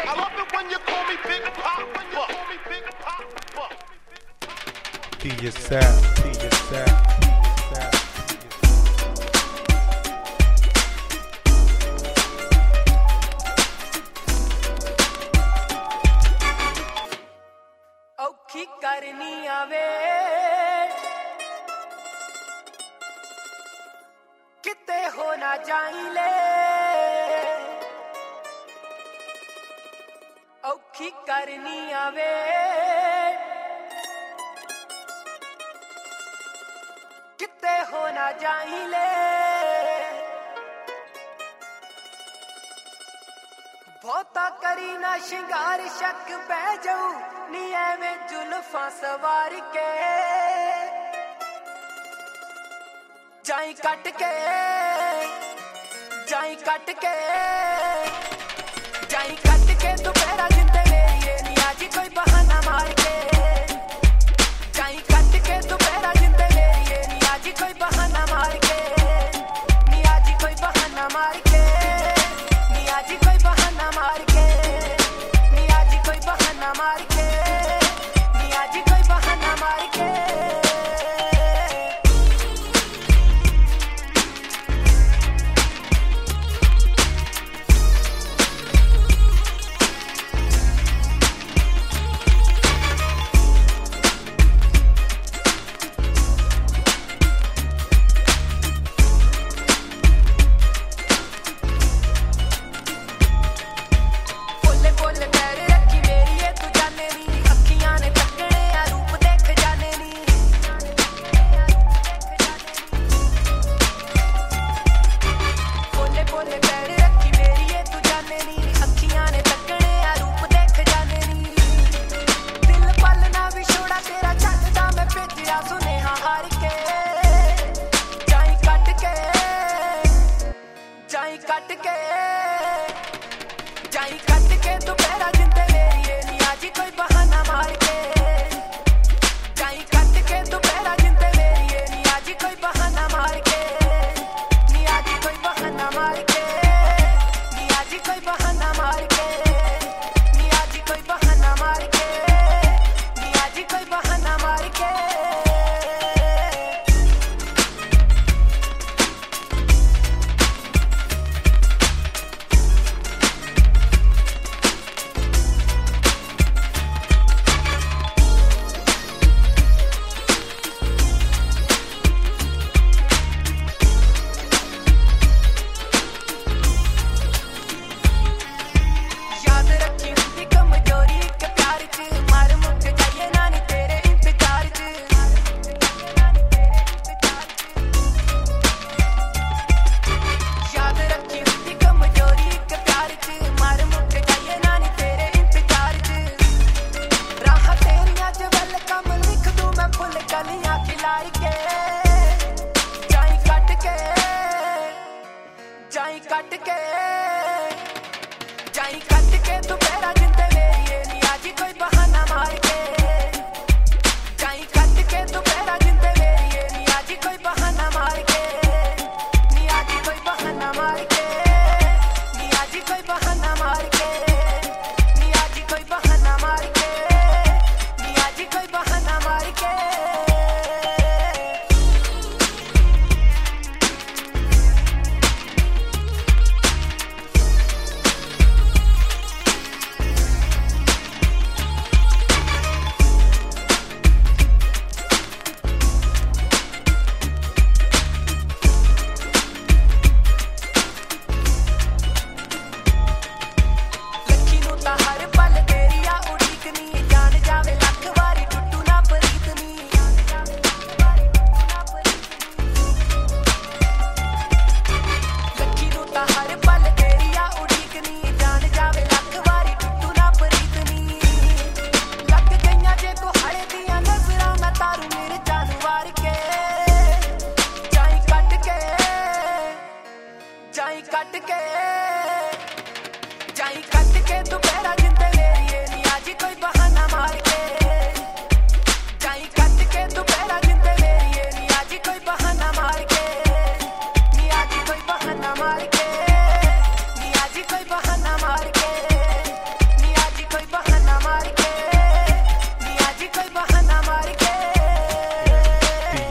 I love it when you call me Big Papa. DJ Sal, DJ Sal. औखी करनी आवे किते हो ना जाइले औखी करनी आवे किते हो ना जाइले बहुता करी ना शिंगार शक बह जाऊं नी एवें जुल्फा सवार के जाई कट के तू पैरा जिंदे मेरी नी आज कोई बहाना मार के जाई कट के तू पैरा जिंदे मेरी नी आज कोई बहाना मार के नी आज कोई बहाना मार के नी आज कोई बहाना मार के नी आज कोई बहाना मार के नी आज कोई बहाना मार के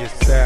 yourself.